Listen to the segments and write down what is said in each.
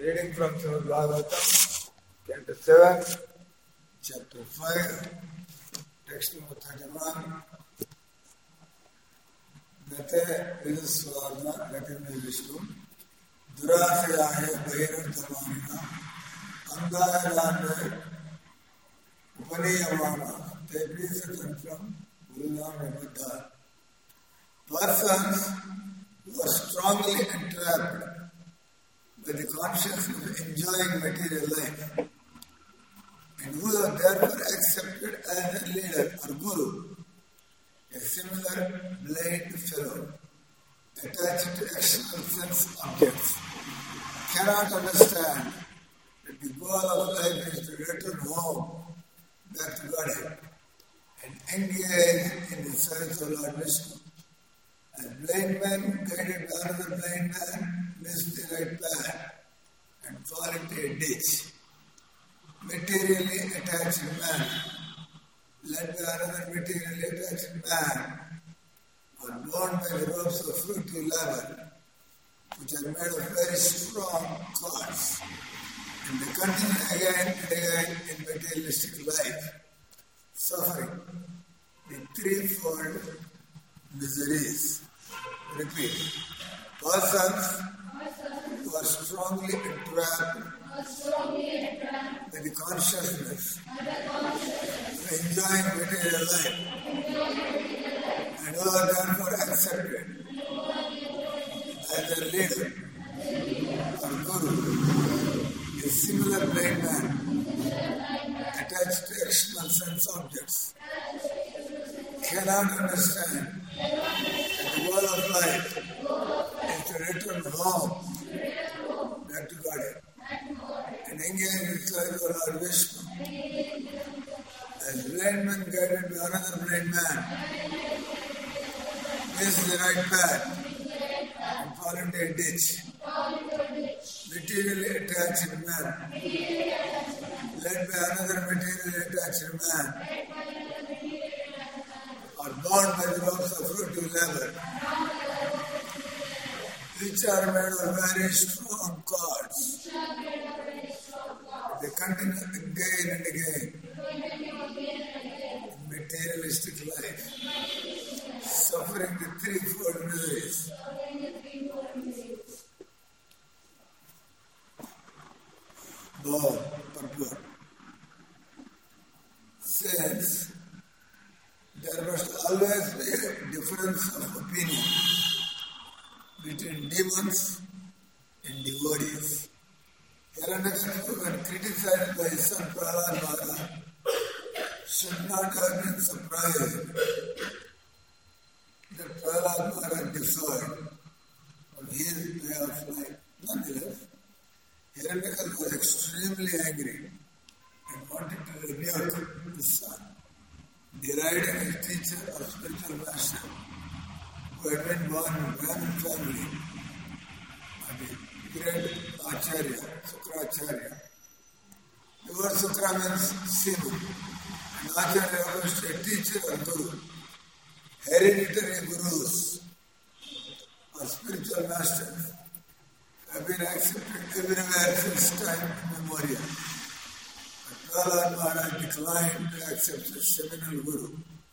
Reading from Srimad Bhagavatam, Canto 7, Chapter 5, Text number 31. Gate Viduswarna Gate Vishnu Durasayaya Bhairardhamanina Andayalande Upaniyamana Teprisatantram Gurunam Nibadha. Persons who are strongly entrapped by the consciousness of enjoying material life and who are therefore accepted as a leader or guru, a similar blind fellow attached to external sense objects, cannot understand that the goal of life is to return home back to Godhead and engage in the service of Lord Vishnu. As blind men guided by another blind man miss the right path and fall into a ditch. Materially attached man, led by another materially attached man, are bound by the ropes of fruitive labor, which are made of very strong cords, and they continue again and again in materialistic life, suffering the threefold miseries. Repeat. Persons who are strongly entrapped by the consciousness of enjoying material life and who are therefore accepted as a leader or guru, a similar blind man attached to external sense objects, cannot understand that the goal of life is to return home back to Godhead and engage in the service of Lord Vishnu. As blind man guided by another blind man miss the right path and fall into a ditch. Materially attached man, led by another materially attached man, are bound by the ropes of fruitive labor, which are made of very strong cords. They continue again and again in materialistic life, suffering the threefold miseries. Purport. Since there must always be a difference of opinion between demons and devotees. Hiranyakashipu, when criticized by his son Prahlad Maharaj, should not have been surprised that Prahlad Maharaj differed from his way of life. Nonetheless, Hiranyakashipu was extremely angry and wanted to rebuke his son, deriding his teacher or spiritual master, who had been born in a Brahmin family, the great Acharya, Sukracharya. The word Sukra means semen, and Acharya refers to a teacher or guru. Hereditary gurus or spiritual masters have been accepted everywhere since time immemorial. But Prahlad Maharaj declined to accept a seminal guru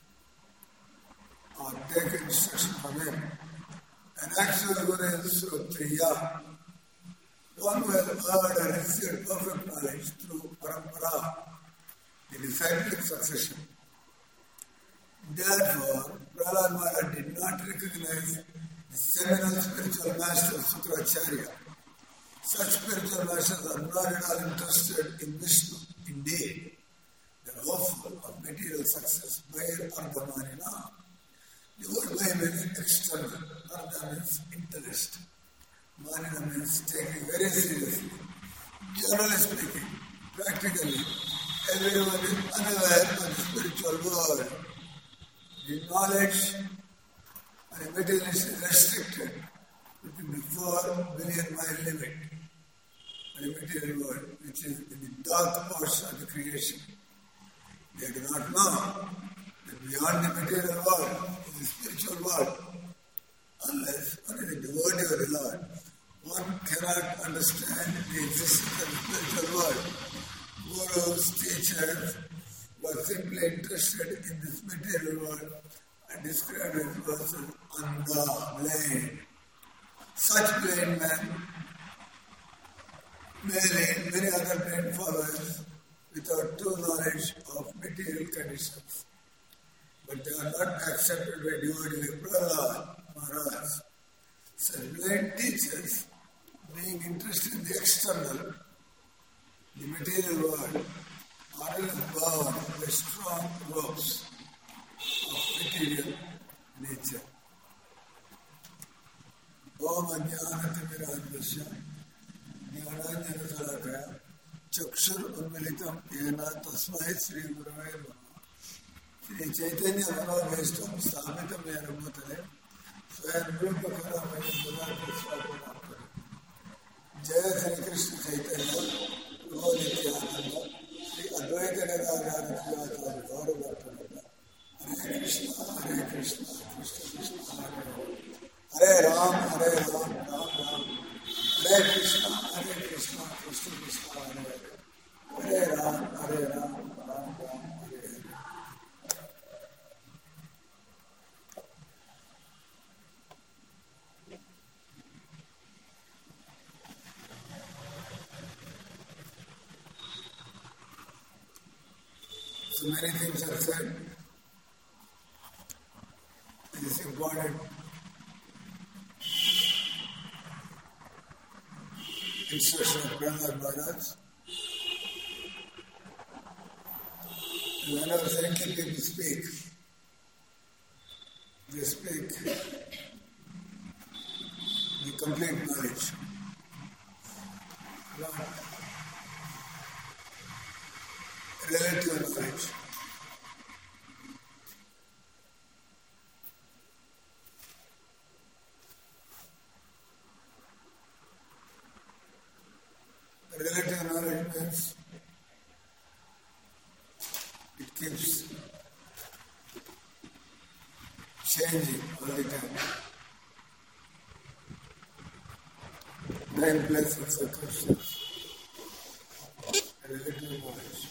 or take instruction from him. An actual guru is Shrotriya, one who has heard and received perfect knowledge through parampara, the disciplic succession. Therefore, Prahlad Maharaj did not recognize the seminal spiritual master Sukracharya. Such spiritual masters are not at all interested in Vishnu. Indeed, they are hopeful of material success. Bhair Ardhamanina. The word Bhair means external. Ardha means interest. Manina means taking very seriously. Generally speaking, practically, everyone is unaware of the spiritual world. The knowledge of the materialist is restricted within the 4 billion mile limit of the material world, which is in the dark portion of the creation. They do not know that beyond the material world is the spiritual world, unless one is a devotee of the Lord one cannot understand the existence of the spiritual world. Gurus, teachers were simply interested in this material world and described it as andha, blind. Such blind men may lead many other blind followers without true knowledge of material conditions. But they are not accepted by devotees like Prahlad Maharaj. Such blind teachers, being interested in the external, the material world, are bound by strong ropes of material nature. Om Ajnanatimiraandasya Jnananjanasalakaya Chakshur Unmilitam Yena Tasmai Sri Gurave Namaha. Sri Chaitanya Manobhishtam Sthapitam Yena Bhutale Swayam Rupa Karamaya Bhulata Swapanapari. Jaya Sri Krishna Chaitanya Prabhu Nityananda Sri Advaita Gadadhara Srivastava Gaura Bhattananda. Hare Krishna, Krishna Krishna, Hare Ram, Ram Ram. Hare Krishna, Krishna Krishna, Hare Ram, Ram Ram, Hare Hare. So many things are said. It is important instruction of Prahlad Maharaj. Whenever saintly people speak, they speak the complete knowledge, not relative knowledge. Relative knowledge means it keeps changing all the time. Time, place, and circumstance. Relative knowledge.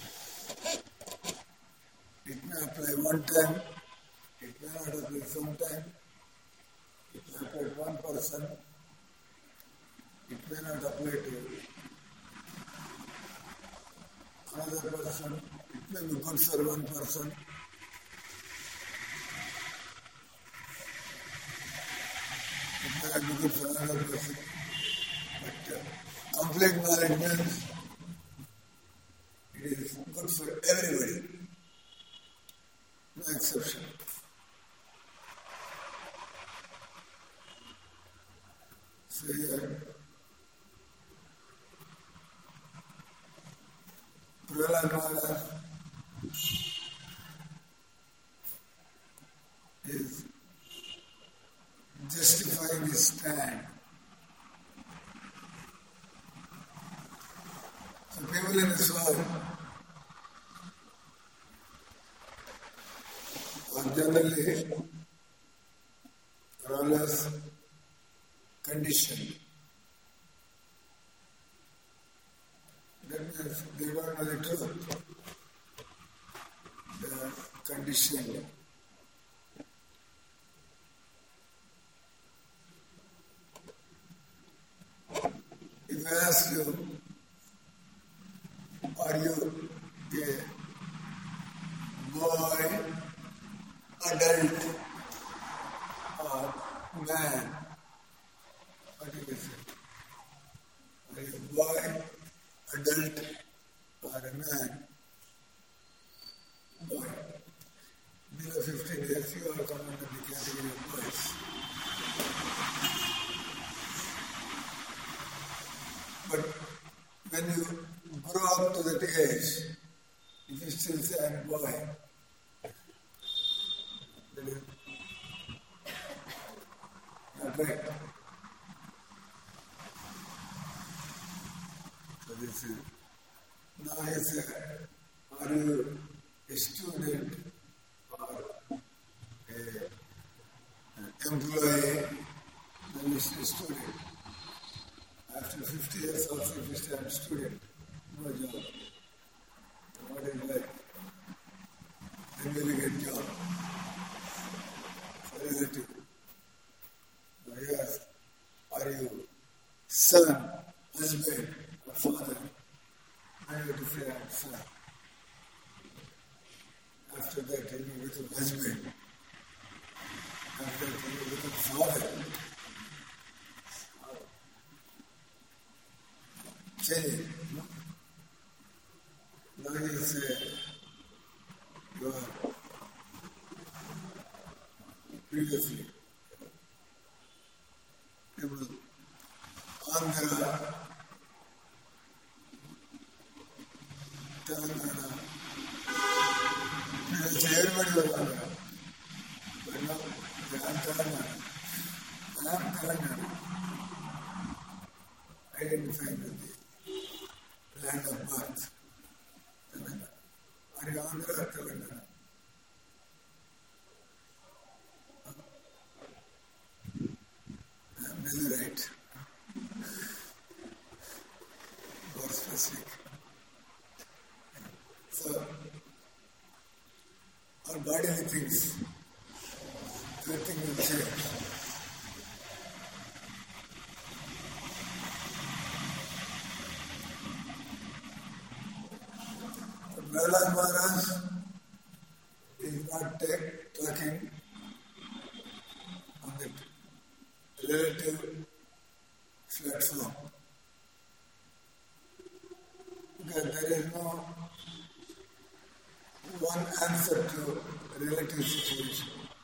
It may apply one time, it may not apply sometime, it may apply to one person, it may not apply to another person, it may be good for one person. It may not be good for another person. But complete knowledge means it is good for everybody. No exception. So here, Prahlad Maharaj is justifying his stand. So people in this world are generally are always conditioned. That means they don't know the truth. They are conditioned. If I ask you, are you a boy, adult, or man? What do you say? Are you a boy, adult, or a man? Boy. Below 15 years, you are come under the category of boys. But when you grow up to that age, if you still say I'm a boy, that is not right. So this is, now he said, are you a student or an employee? Then you say student. After 50 years also, if you stay a student, no job. What is life? Then will you get job? Relative. Yes. Are you son, husband, or father? I have to say I'm son. After that, you become husband. After that, you become father. Change. Now you say, you are previously people Andhra, Telangana, previously everybody was Andhra. But now I am Telangana. I am Telangana. Identifying with the land of birth. Telangana. Are you Andhra or Telangana? I am really right. More specific. So, our bodily things, everything will change. But Prahlad Maharaj is not talking on the relative platform. Because there is no one answer to relative situation.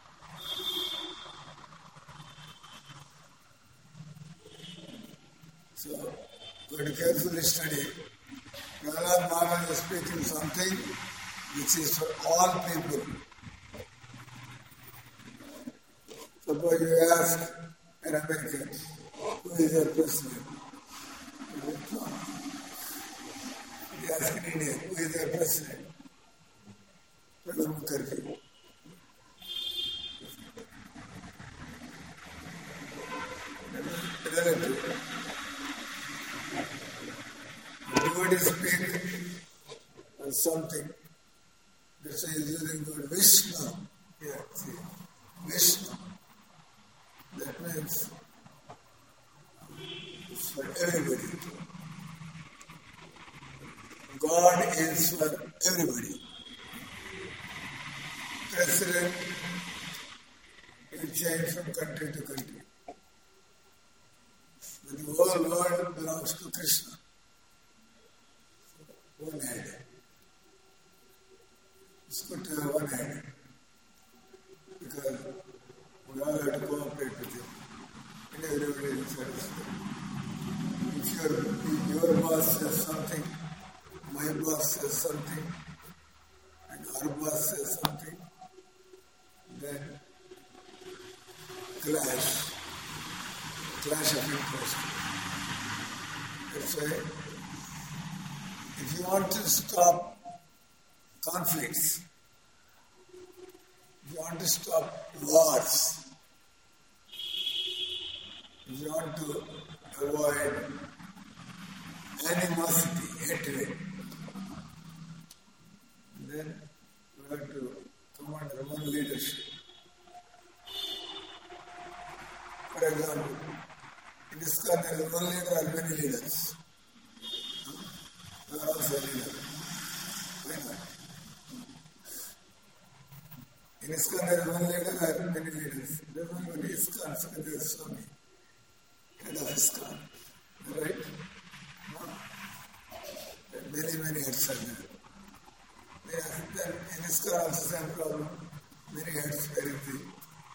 So, we have to carefully study. Prahlad Maharaj is speaking something which is for all people. Suppose you ask an American, who is their president? You ask an Indian, who is their president? Pranab Mukherjee. Relative. Devotee speak on something. That's why he's using the word Vishnu. Yeah, see, Vishnu. That means it's for everybody. God is for everybody. President will change from country to country. But the whole world belongs to Krishna. One head. It's good to have one head. Because we all have to cooperate with him. And everybody is satisfied. If your boss says something, my boss says something, and our boss says something, then clash of interest. That's why if you want to stop conflicts, if you want to stop wars, if you want to avoid animosity, hatred, then you have to come under one leadership. For example, in ISKCON there is one leader or many leaders. They are also leaders. Why not? In ISKCON there is one leader or many leaders. There is only ISKCON, Sukadeva Swami, head of ISKCON. Right? No? Many heads are there. Then in ISKCON also same problem. Many heads where is the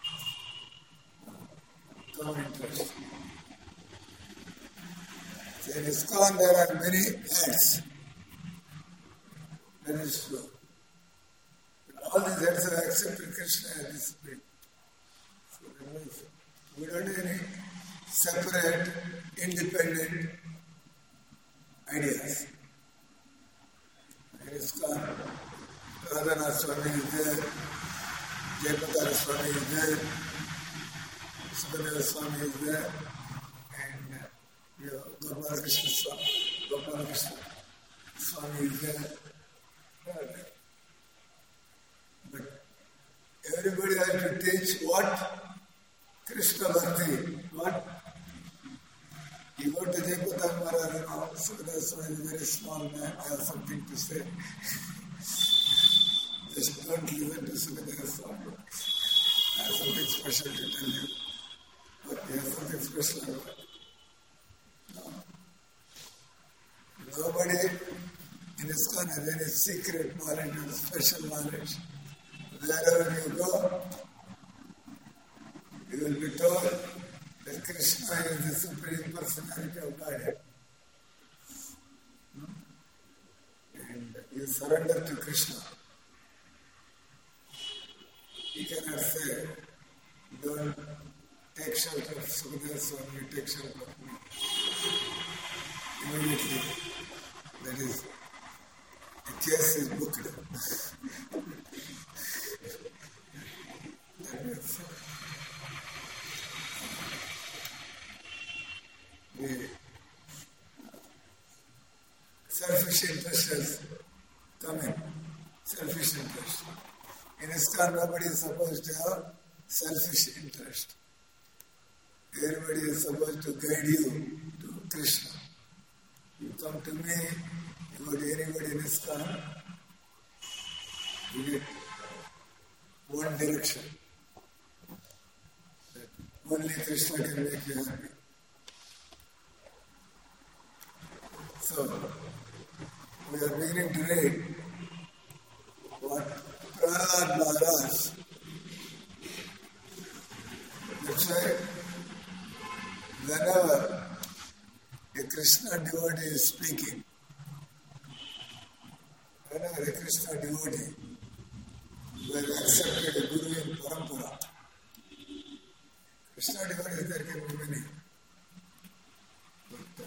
common interest. So in ISKCON there are many heads. That is true. But all these heads have accepted Krishna as discipline. So that means we don't have any separate, independent ideas. In ISKCON, Radhanath Swami is there, Jayapatara Swami is there, Sukadeva Swami is there, and Gopala Krishna Swami is there. But everybody has to teach what? Krishna Bhakti. What? You go to Jayapataka Maharaj now, Sukadeva Swami is a very small man, I have something to say. Just don't listen to Sukadeva Swami. I have something special to tell you. But he has something special about it. No. Nobody in ISKCON has any secret knowledge or special knowledge. Wherever you go, you will be told that Krishna is the Supreme Personality of Godhead. And you surrender to Krishna. You cannot say, don't take shelter of Sukadeva Swami, take shelter of me. Immediately, that is, the case is booked. The selfish interest has come in. Selfish interest. In ISKCON, nobody is supposed to have selfish interest. Everybody is supposed to guide you to Krishna. You come to me, you go to anybody in ISKCON, you get one direction. That only Krishna can make you happy. So, we are beginning to read what Prahlad Maharaj, that's why whenever a Krishna devotee is speaking, whenever a Krishna devotee who has accepted a Guru in Parampara, Krishna devotees there can be many. But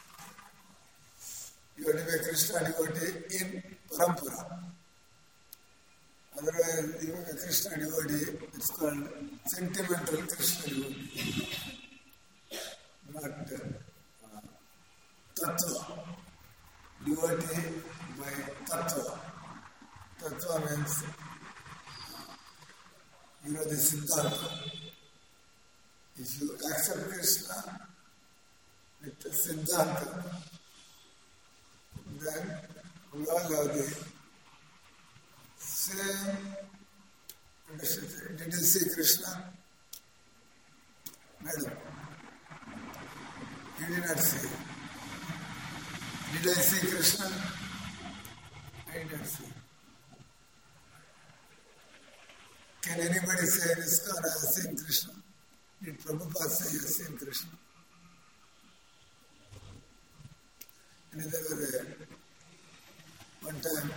you have to be a Krishna devotee in Parampara. Otherwise, you have a Krishna devotee, it's called sentimental Krishna devotee. Not Tattva. Devotee by Tattva. Tattva means, the Siddhanta. If you accept Krishna with the Siddhanta, then we all have the same understanding. Did you see Krishna? Madam, you did not see. Did I see Krishna? I did not see. Can anybody say in ISKCON, I have seen Krishna? Did Prabhupada say you have seen Krishna? And there was one time,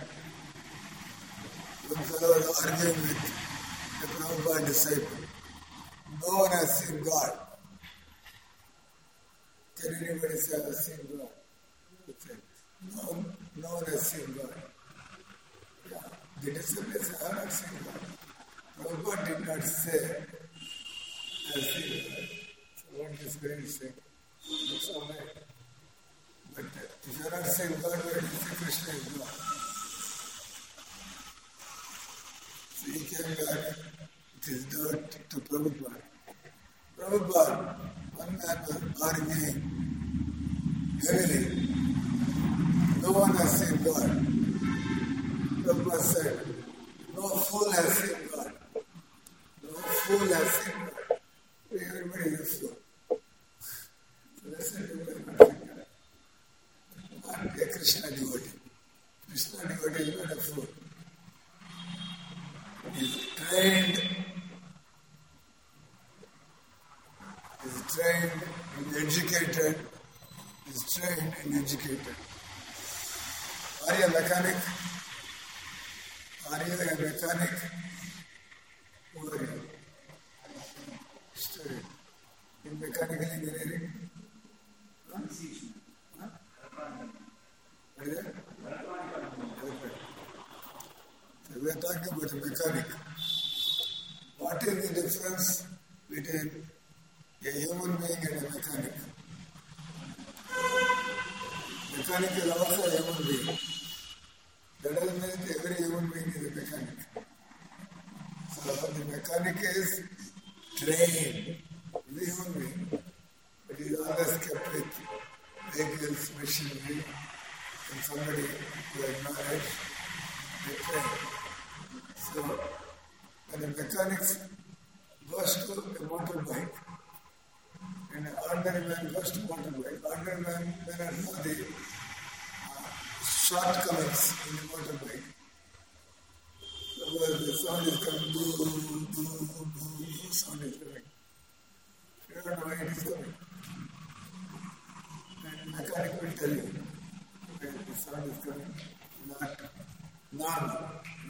one fellow was arguing with a Prabhupada disciple. No one has seen God. Can anybody say, I have seen God? No one has seen God. Yeah. The disciple said, I have not seen God. Prabhupada did not say, I have seen God. So what is going to say? It's all right. But if you are not saying God, where do you say Krishna is God? So he came back with his doubt to Prabhupada. Prabhupada, one man was arguing heavily. No one has seen God. Prabhupada said, no fool has seen God. No fool has seen God. Everybody is a fool. So that's it. Not a Krishna devotee. Krishna devotee is not a fool. He is trained, educated. Are you a mechanic? Who are you? Student. In mechanical engineering? What is that? So we are talking about a mechanic. What is the difference between a human being and a mechanic? mechanic is also a human being. That doesn't mean that every human being is a mechanic. So the mechanic is trained, the human being, but he is always kept with vehicles, machinery, and somebody who has knowledge, they train. So when a mechanic goes to a motorbike, and an ordinary man goes to motorbike, ordinary man may not know the shortcomings in the motorbike. Suppose the sound is coming, boo, boo, boo, boo, sound is coming. You don't know why it is coming. And the mechanic will tell you when the sound is coming, not normal.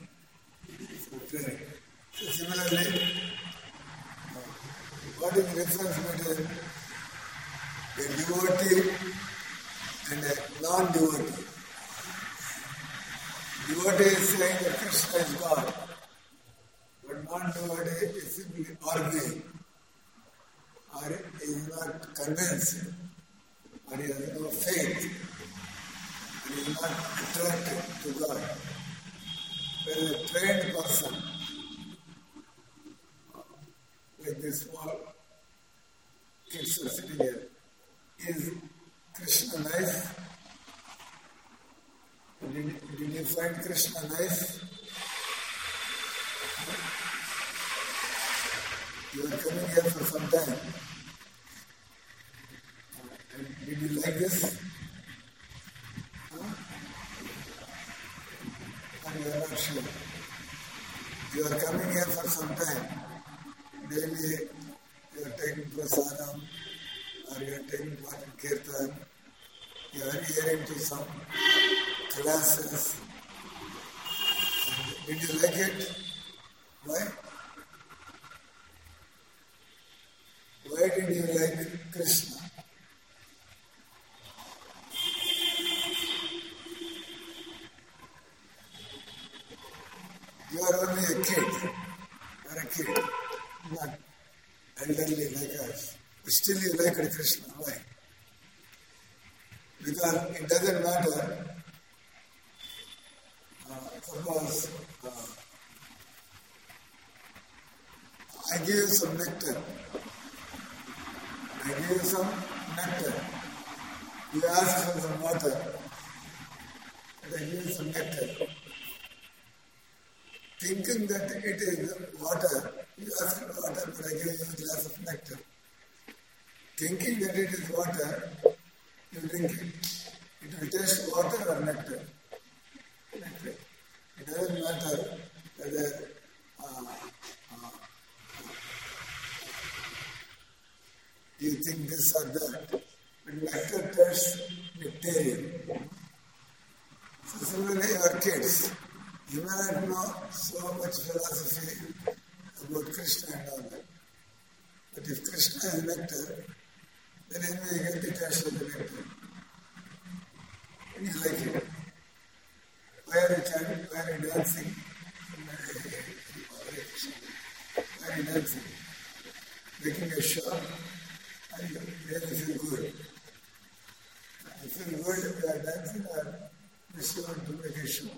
So similarly, what is the difference between a devotee and a non-devotee? Devotee is saying that Krishna is God, but non-devotee is simply arguing, or is not convinced, or he has no faith, or he is not attracted to God. Whereas a trained person, like this small kids are sitting here, is Krishna nice? Did you find Krishna nice? You are coming here for some time. And did you like this? Or you are not sure? You are coming here for some time. Daily you are taking prasadam, or you are taking part in kirtan, you are hearing to some classes. And did you like it? Why? Why did you like Krishna? You are only a kid. You are a kid, not elderly like us. But still you like Krishna. Why? Because it doesn't matter. Suppose I give you some nectar. You ask for some water, and I give you some nectar. Thinking that it is water, you ask for water, but I give you a glass of nectar. Thinking that it is water, you drink it. It will taste water or nectar. Nectar. It doesn't matter whether you think this or that, but nectar tastes nectarian. So similarly, our kids, you may not know so much philosophy about Krishna and all that. But if Krishna is nectar, then anyway you get the taste of the nectar. And you like it. Why are you chanting? Why are you dancing? Why are you dancing? Making a show? And you really feel good. You feel good if you are dancing, or just you want to make a show.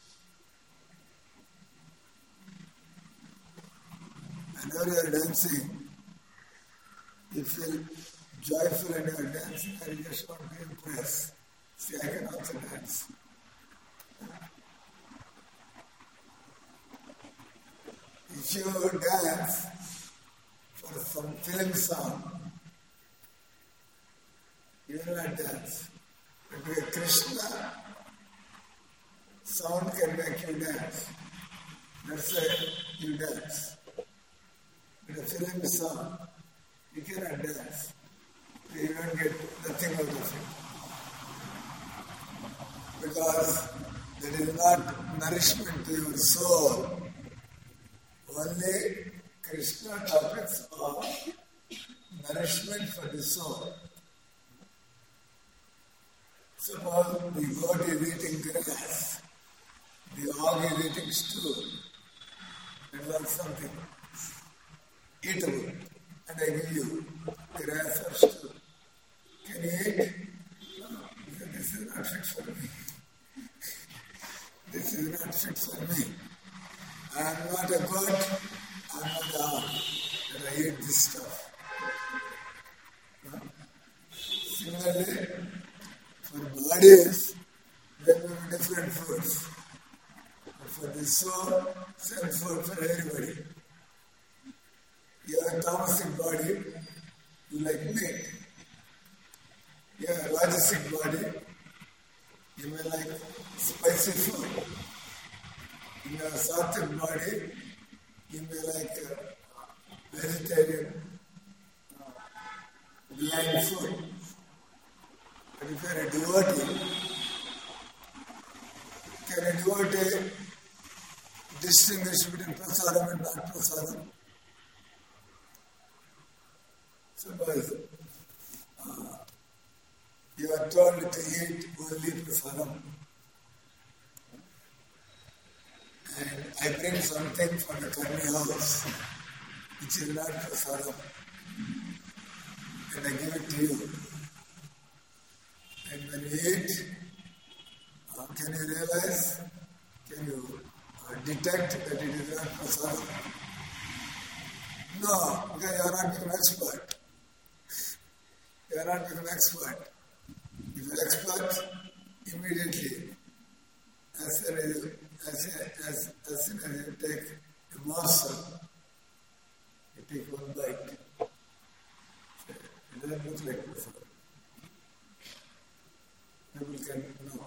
Whenever you are dancing, you feel joyful in your dancing, or you just want to impress. See, I can also dance. If you dance for some film song, you will not dance. But with Krishna, sound can make you dance. That's why you dance. With a film song, you cannot dance. You don't get nothing out of it. Because that is not nourishment to your soul. Only Krishna topics are nourishment for the soul. Suppose the goat is eating grass, the hog is eating stool, and that's something eatable, and I give you grass or stool. Can you eat? No, because this is not Similarly, for bodies, there will be different foods. But for the soul, same food for everybody. You have a tamasic body, you like meat. You have a rajasic body, you may like spicy food. You have a sattvic body, you may like vegetarian, bland food. But if you are a devotee, can a devotee distinguish between prasadam and not prasadam? Suppose you are told to eat only prasadam, and I bring something from the Karni house which is not prasadam, and I give it to you. And when you eat, can you realize, can you detect that it is not prasadam? No, because you are not become expert. You are not become expert. If you are expert, immediately, as soon as you take a morsel, you take one bite. It doesn't look like prasadam. People can know.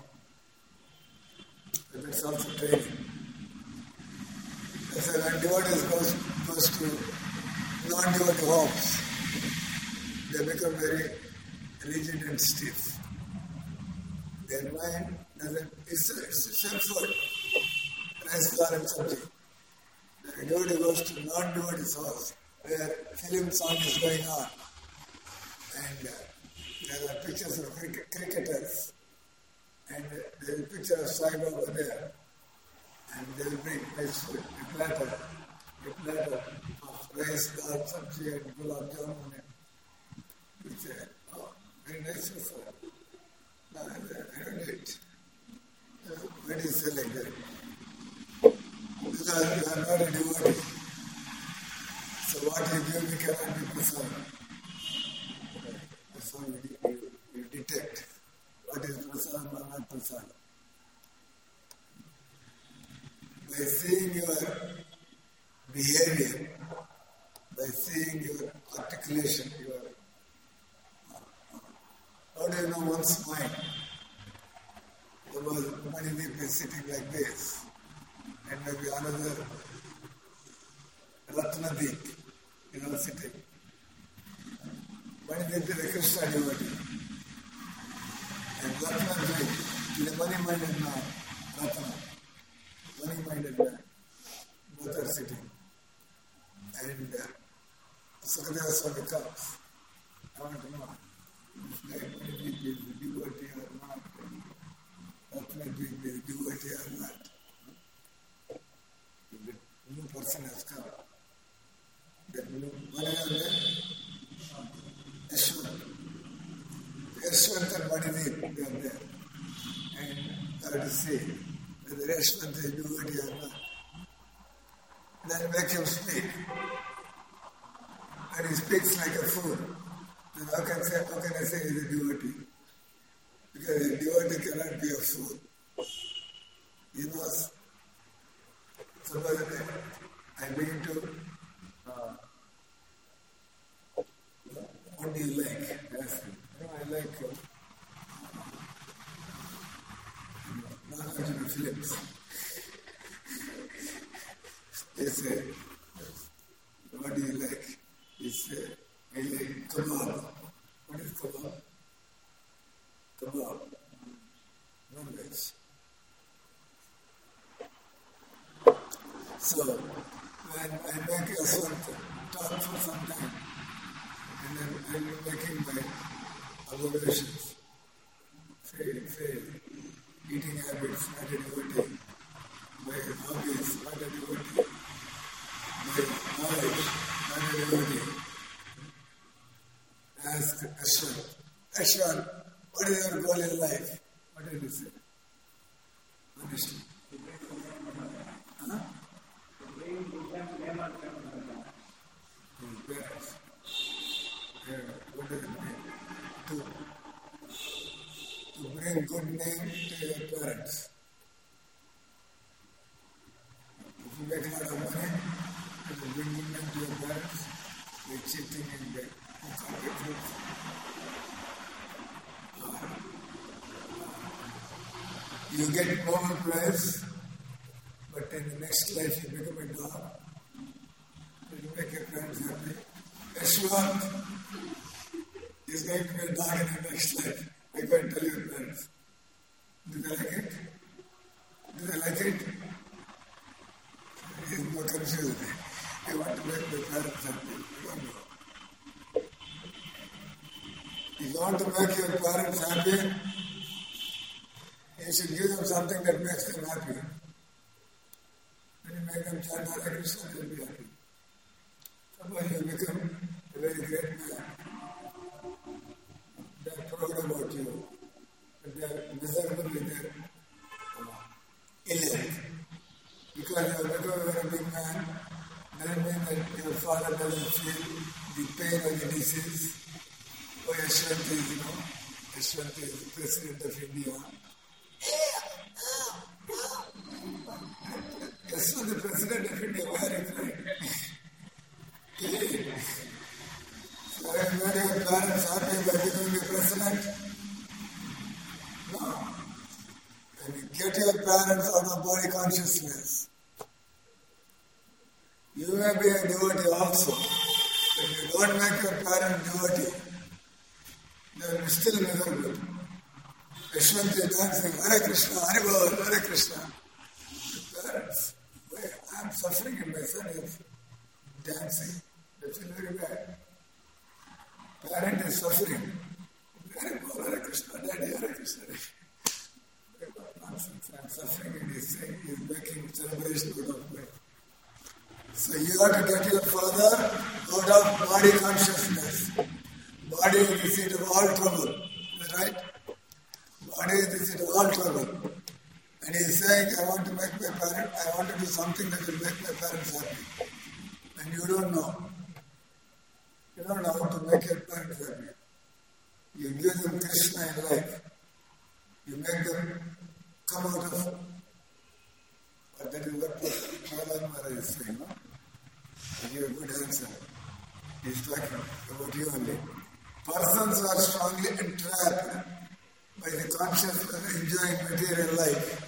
But that's also training. That's why when devotees goes to non-devotee homes, they become very rigid and stiff. Their mind doesn't, it's the same food, rice, dal and sabji. A devotee goes to non-devotee's house, where film song is going on, and there are pictures of cricketers, and there is a picture of Sai Baba there, and they will bring nice food, a platter of rice, dal, sabji and gulab jamun, which very nice food. No, I don't eat. Why do you say like that? Because you are not a devotee. So what you give me cannot be prasadam. That's how you detect what is prasadam or not prasadam. By seeing your behavior, by seeing your articulation, how do you know one's mind? Suppose Manideep is sitting like this, and maybe another Ratnadeep is all sitting. Manideep is a Krishna devotee, and Ratnadeep is a money-minded man, Ratna, money-minded man. Both are sitting. And Sukadeva Swami comes. I want to know if Manideep is a devotee or not. Ratnadeep is a devotee or not. The new person has come. That new, what is her name? Yashwant. Yashwant and Manideep, they are there. And I have to see whether Yashwant is a devotee or not. Then make him speak. And he speaks like a fool. Then how can I say he's a devotee? Because a devotee cannot be a fool. He knows. Suppose I begin to, what do you like? Ask him. I like Nagarjuna Phillips. They say, what do you like? He say, I like kebab. What is kebab? Kebab. Non-veg. So, when I make Yashwant talk for some time, and then I will be making my observations. Fail. Eating habits, not a devotee. My hobbies, not a devotee. My knowledge, not a devotee. Ask Ashwan, what is your goal in life? What did he say? Honestly. Huh? His parents. What does it mean? bring good name to your parents. If you make a lot of money, you will bring good name to your parents. You're cheating and you can't get rich. You get Nobel Prize, but in the next life you become a dog. You make your parents happy. Yashwant is going to be a dog in the next life. I can't tell your parents. Do they like it? Do they like it? He is more confused. I want to make my parents happy. I don't know. If you want to make your parents happy, you should give them something that makes them happy. When you make them chant Hare Krishna, they will be happy. Suppose you become a very great man. They are proud about you, but they are miserable with their ill health. Because you have become a very big man, doesn't mean that your father doesn't feel the pain of the disease. Oh, Yashwant is, Yashwant is the President of India. Yashwant, the President of India, where is it? So are you made your parents happy by becoming a president? No. And you get your parents out of body consciousness. You may be a devotee also, but if you don't make your parents devotee, they will be still miserable. Yashwant is dancing, Hare Krishna, Hare Bol, Hare Krishna. The parents, I am suffering and my son is dancing. They feel very bad. Parent is suffering. Hare Bol, Hare Krishna, Daddy, Hare Krishna. Nonsense, I am suffering and he is saying, he is making celebration out of me. So you have to get your father out of body consciousness. Body is the seat of all trouble. Is that right? Body is the seat of all trouble. And he is saying, I want to do something that will make my parents happy. And you don't know. You don't know how to make your parents happy. You give them Krishna in life. You make them come out of. But that is what Prahlad Maharaj is saying, no? You give a good answer. He is talking about you only. Persons who are strongly entrapped by the consciousness of enjoying material life.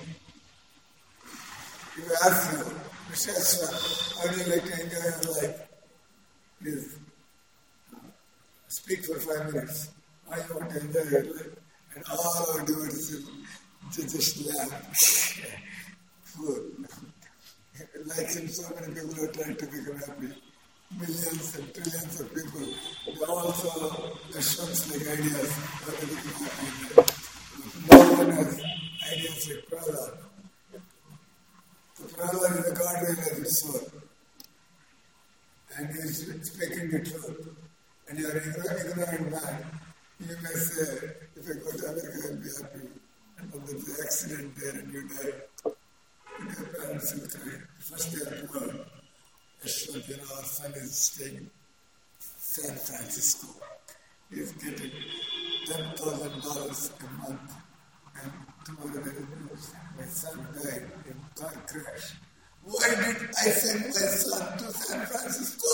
If I ask you, Mr. how do you like to enjoy your life? Please speak for 5 minutes. How you want to enjoy your life? And all our devotees will just laugh. Food. Like him, so many people are trying to become happy. Millions and trillions of people. They all follow Yashwant's like ideas how to become happy. No one has ideas like Prahlad. So Prahlad is a God realized soul. And he is speaking the truth. And you are an ignorant man. You may say, if I go to America, I will be happy. And then there is an accident there and you die. And your parents will cry. First they are proud. Yashwant, our son is staying in San Francisco. He is getting $10,000 a month. And tomorrow there is news. My son died in a car crash. Why did I send my son to San Francisco?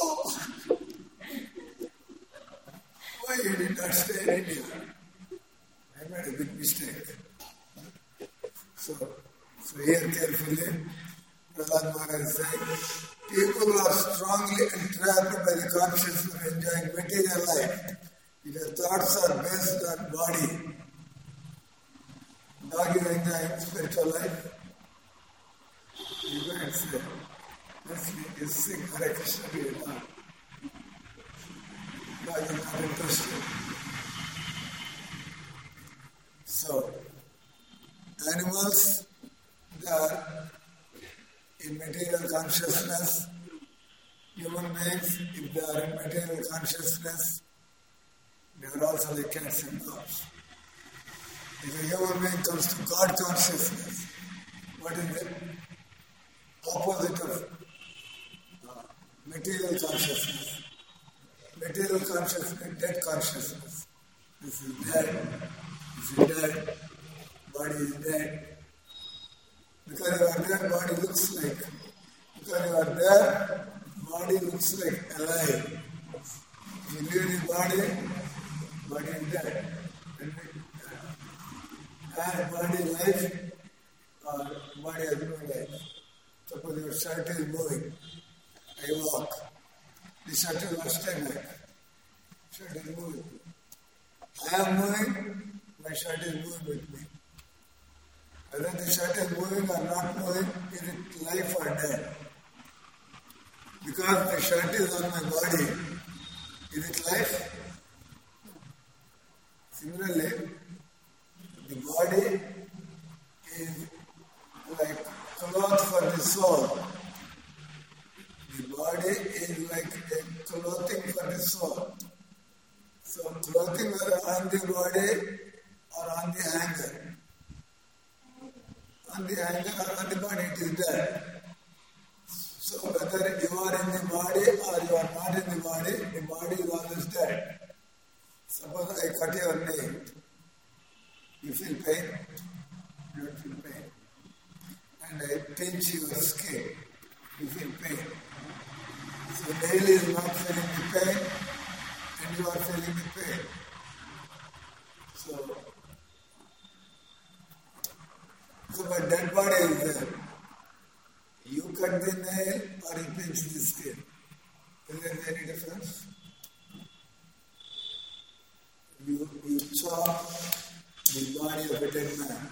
Why he did not stay in India? I made a big mistake. So hear carefully. Prahlad Maharaj is saying, people who are strongly entrapped by the consciousness of enjoying material life, if their thoughts are based on body, dog is enjoying spiritual life, you go and say, you sing Hare Krishna to your dog. Dog is not interested. So, animals, they are in material consciousness. Human beings, if they are in material consciousness, they are also like cats and dogs. If a human being comes to God consciousness, what is the opposite of material consciousness? Material consciousness, dead consciousness. This is dead. If you die, body is dead. Because you are there, body looks like. Because you are there, body looks like alive. If you leave the body is dead. And body life or body has no life. Suppose your shirt is moving, I walk. The shirt is not staying back. Shirt is moving. I am moving, my shirt is moving with me. Whether the shirt is moving or not moving, is it life or death? Because the shirt is on my body, is it life? Similarly, the body is like cloth for the soul. The body is like a clothing for the soul. So clothing on the body or on the hanger. On the hanger or on the body it is there. So whether you are in the body or you are not in the body is always dead. Suppose I cut your nail. You feel pain? You don't feel pain. And I pinch your skin. You feel pain. So nail is not feeling the pain and you are feeling the pain. So my dead body is there. You cut the nail or you pinch the skin. Is there any difference? You chop the body of a dead man.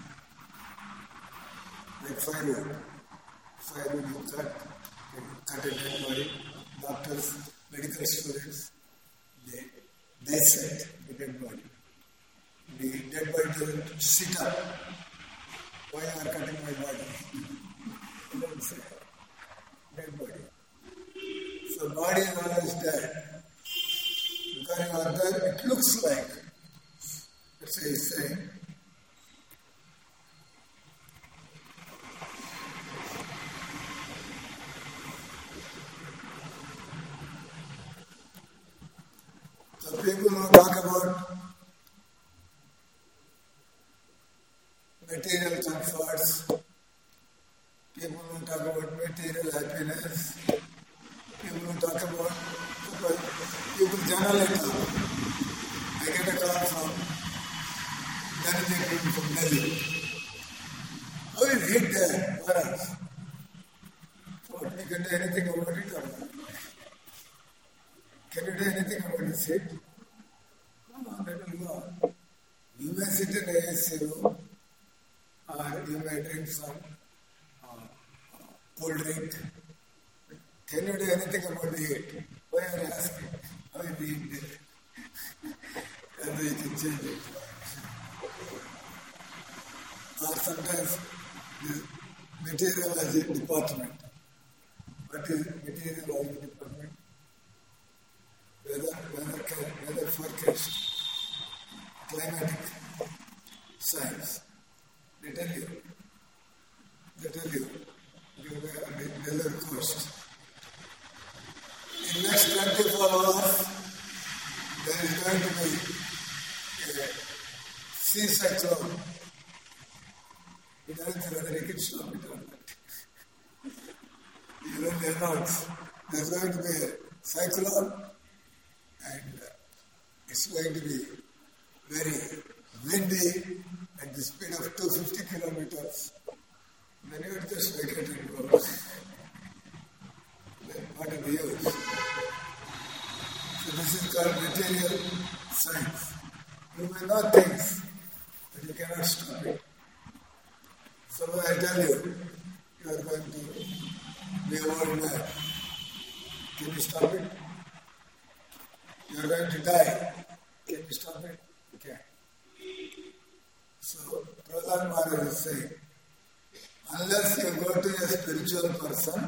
Like firewood. Firewood you cut a dead body. Doctors, medical students, they dissect the dead body. The dead body doesn't sit up. Why are you cutting my body? You don't say. Dead body. So body is always dead. Because you are there, it looks like. That's what he's saying. So people who talk about material comforts, people who talk about material happiness, people who talk about, people generally talk. I get a call from Dhananjay from Delhi. How is it there? Where else? So, you can do anything about it or not? Can you do anything about this heat? No, that will go on. You may sit in the AC room, or you may drink some cold drink. Can you do anything about the heat? Why are you asking? How is the heat there? And you can change it. Or sometimes the meteorology department. What is meteorology department? Weather forecast, climatic science. They tell you the weather coast. In next 24 hours, there is going to be a sea cyclone. You don't know whether you can stop it or not. You don't announce. There's going to be a cyclone and it's going to be very windy at the speed of 250 kilometers. Then you would just vacate and go. Then what are the use? So this is called material science. You may know things, but you cannot stop it. So when I tell you, you are going to be old man. Can you stop it? You are going to die. Can you stop it? You can't. So Prahlad Maharaj is saying, unless you go to a spiritual person,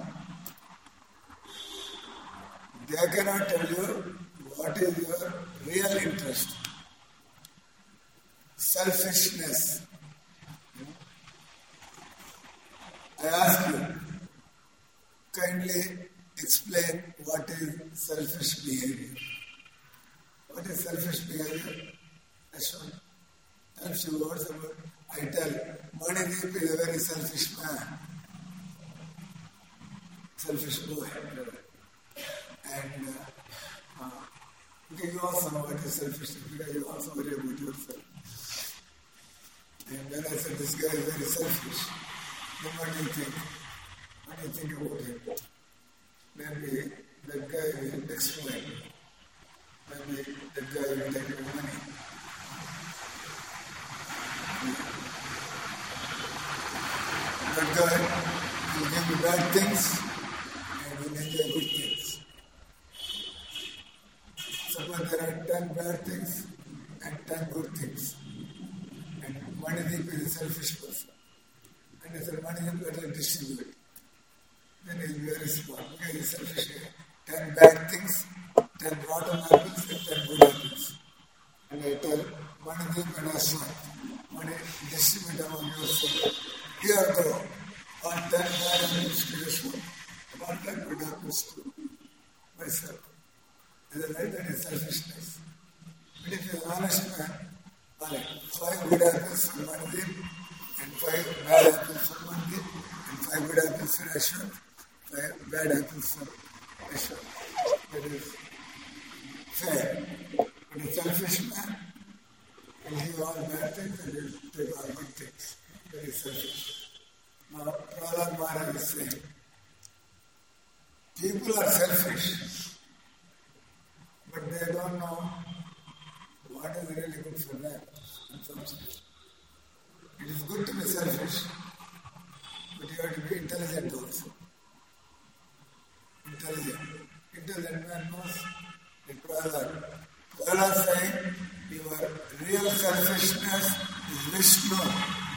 they cannot tell you what is your real interest. Selfishness. I ask you, kindly explain what is selfish behavior. What is selfish behavior? Ashwin. And she words about, I tell, Manideep is a very selfish man. Selfish boy. And you also know what is selfishness, because you also worry about yourself. And when I said this guy is very selfish, then what do you think? What do you think about him? Maybe that guy will explain. Maybe that guy will take your money. That guy will give you bad things and will enjoy good things. Suppose there are 10 bad things and 10 good things. And Manideep is a selfish person. And if the Manideep better distribute, then he will be very smart because he is selfish. 10 bad things, 10 rotten apples, and 10 good apples. And I tell Manideep and Aswan, money distribute among yourself. Here go, all 10 bad apples to Yeshua, all 10 good apples to myself. Is that right? That is selfishness. But if you are an honest man, all right, 5 good apples for Manideep, and 5 bad apples for Manideep, and 5 good apples for Ashwin, 5 bad apples for Ashwin. That is fair. But a selfish man will give all bad things and will take all good things. That is selfish. Now, Prahlad Maharaj is saying, people are selfish, but they don't know what is really good for them. It is good to be selfish, but you have to be intelligent also. Intelligent man knows that Prahlad is saying your real selfishness is Vishnu.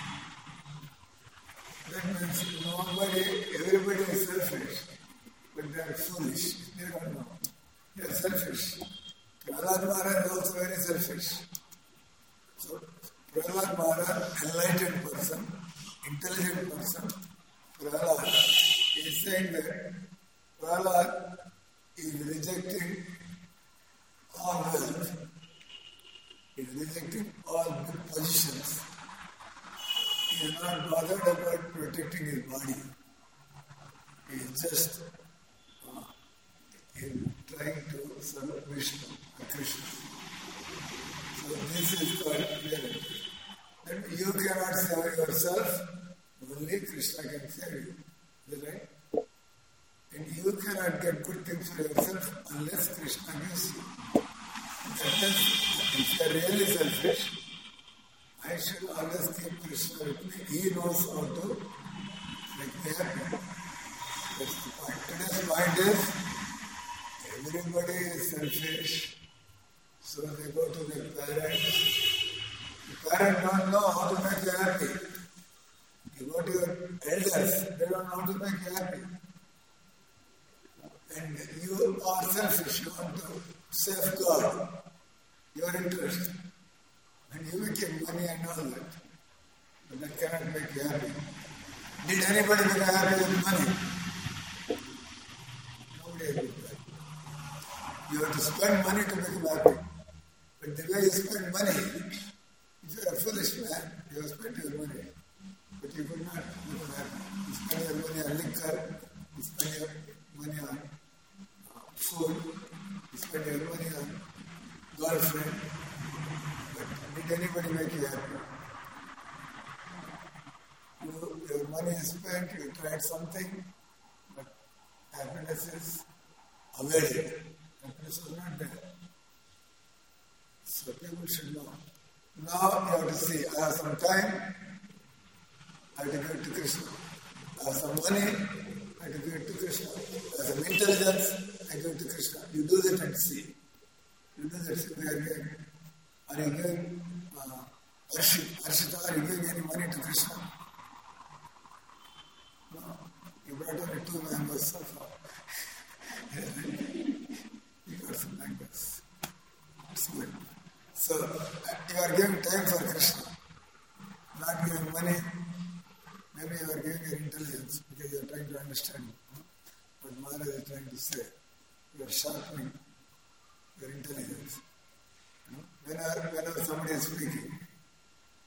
That means everybody is selfish, but they are foolish. They don't know. They are selfish. Prahlad Maharaj is also very selfish. So, Prahlad Maharaj, enlightened person, intelligent person, Prahlad is saying that Prahlad is rejecting all wealth, is rejecting all good positions. He is not bothered about protecting his body. He is just trying to serve Vishnu, Krishna. So this is called reality. Then you cannot save yourself, only Krishna can save you. Is that right? And you cannot get good things for yourself unless Krishna gives you. That means, if you are really selfish, I should always keep Krishna with me. He knows how to make me happy. That's the point. Today's point is, everybody is selfish, so they go to their parents. The parents don't know how to make you happy. You go to your elders, they don't know how to make you happy. And you are selfish, you want to safeguard your interest. And you make money and all that. But that cannot make you happy. Did anybody become happy with money? Nobody has been happy. You have to spend money to become happy. But the way you spend money, if you are a foolish man, you have spent your money. But you could not become happy. You spend your money on liquor, you spend your money on food, you spend your money on girlfriend. But did anybody make you happy? Your money is spent, you tried something, but happiness is available. Happiness is not there. So people should know. Now you have to see, I have some time, I have to give it to Krishna. I have some money, I have to give it to Krishna. I have some intelligence, I give it to Krishna. You do that and see. You do that, see where you are you giving Arshita, are you giving any money to Krishna? No. You brought only 2 mangoes so far. You got some mangoes. It's good. So, you are giving time for Krishna. Not giving money. Maybe you are giving your intelligence because you are trying to understand. What Maharaj is trying to say. You are sharpening your intelligence. Whenever somebody is speaking,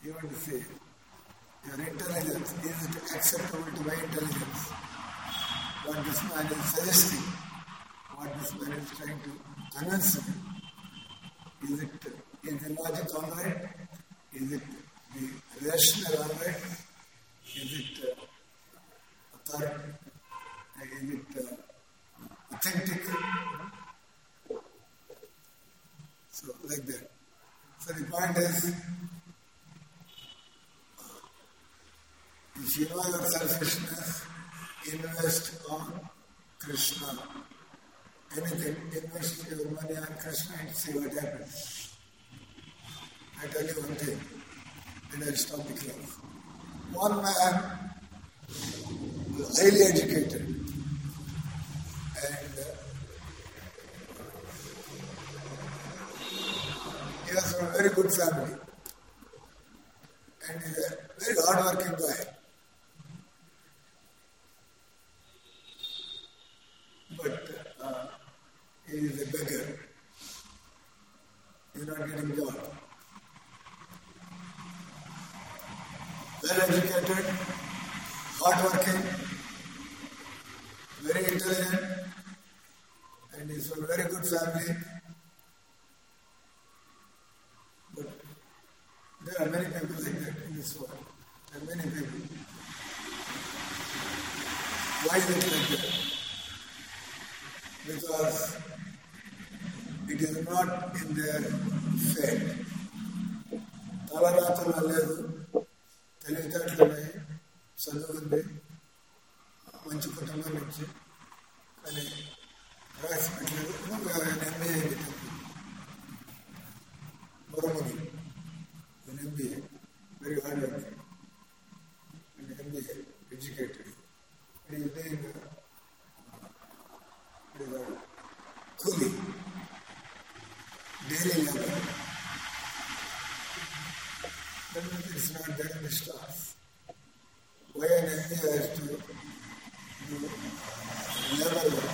You want to say, your intelligence, is it acceptable to my intelligence? What this man is suggesting, what this man is trying to convince me. Is the logic all right? Is it the rational all right? Is it authority? Is it authentic? So, like that. So, the point is, if you know your selfishness, invest on Krishna. Anything, invest your money on Krishna and see what happens. I tell you one thing, and I'll stop the class. One man was highly educated and he was from a very good family and he's a very hard-working guy. But he is a beggar. He's not getting job. Well educated, hard-working, very intelligent, and he's from a very good family. But there are many people like that in this world. There are many people. Why is it like that? Because it is not in their fate. తలరాతలు లేదు, తెలివితేటలు ఉన్నాయి, చదువుకుంది, మంచి కుటుంబం నుంచి, కానీ రాసిపెట్టలేదు. ఎంబీఏ అయింది బుర్రముది, MBA, very hard work, MBA, educated. Coolie, daily labor. That means it's not there in the stars. Why an MBA has to do labor work?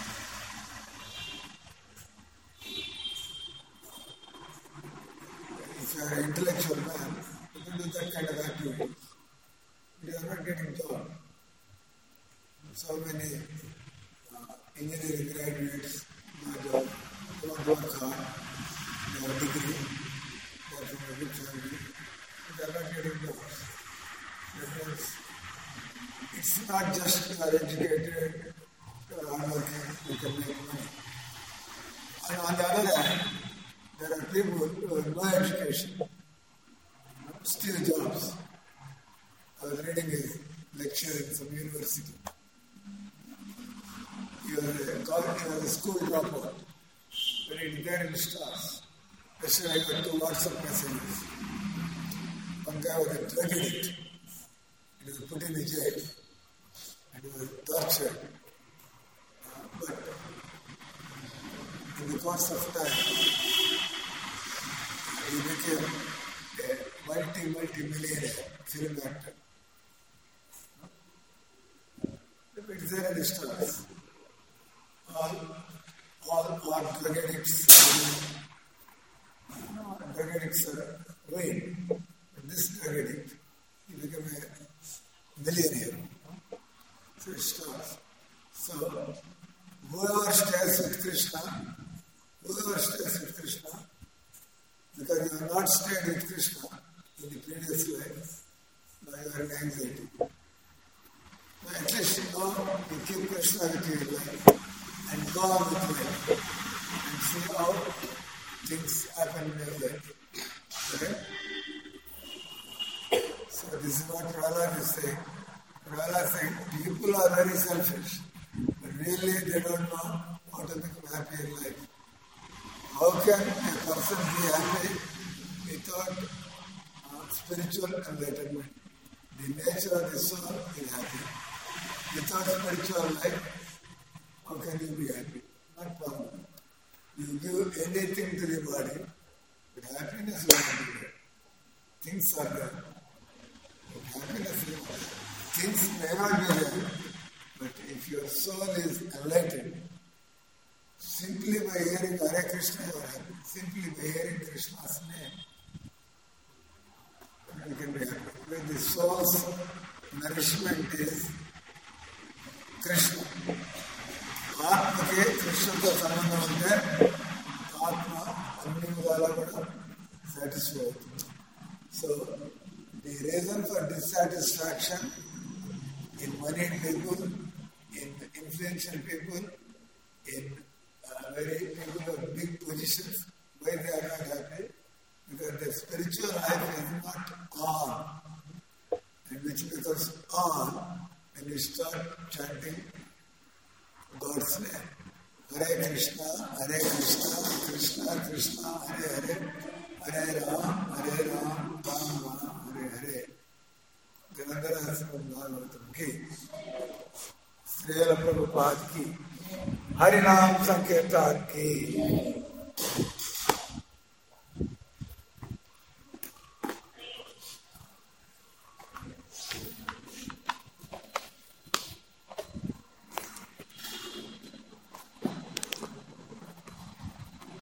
If you are an intellectual man, you can do that kind of activity. You are not getting job. So many engineering graduates, no job, don't work hard, they have a degree, they are from a good family, they are not getting jobs. That means it's not just you are educated, you are hardworking, you can make money. And on the other hand, there are people who have no education, Steve Jobs. I was reading a lecture in some university. You are a school dropout. When you get in stars, yesterday I got 2 WhatsApp messages. One guy was a drug addict. He was put in the jail and he was tortured. But in the course of time, he became a multi-millionaire film actor. It's there in the stars. All drug addicts are ruined. But this drug addict, he became a millionaire. So it starts. So whoever stays with Krishna, because you have not stayed with Krishna in the previous life, now you are in anxiety. Now at least you know you keep Krishna with you in life. And go on with life and see how things happen in your life. Okay? So this is what Prahlad is saying. Prahlad is saying people are very selfish, but really they don't know how to become happy in life. How can a person be happy without spiritual enlightenment? The nature of the soul is happy. Without spiritual life, how can you be happy? Not possible. You give anything to the body, but happiness will not be there. Things are there, but happiness is not there. Things may not be there, but if your soul is enlightened, simply by hearing Hare Krishna, you are happy. Simply by hearing Krishna's name, you can be happy. When the soul's nourishment is Krishna. ఆత్మకి కృష్ణుడితో సంబంధం ఉంటే ఆత్మ అన్ని విధాలా కూడా satisfy అవుతుంది. So the reason for dissatisfaction in moneyed people, in influential people, in very people of big positions, why they are not happy? Because their spiritual life is not on, and which becomes on when you start chanting God's name. Hare Krishna, Krishna Krishna, Hare Hare, Hare Ram, Ram Ram, Hare Hare. Bhagavatam की श्रील प्रभुपाद की हरिनाम संकीर्तन की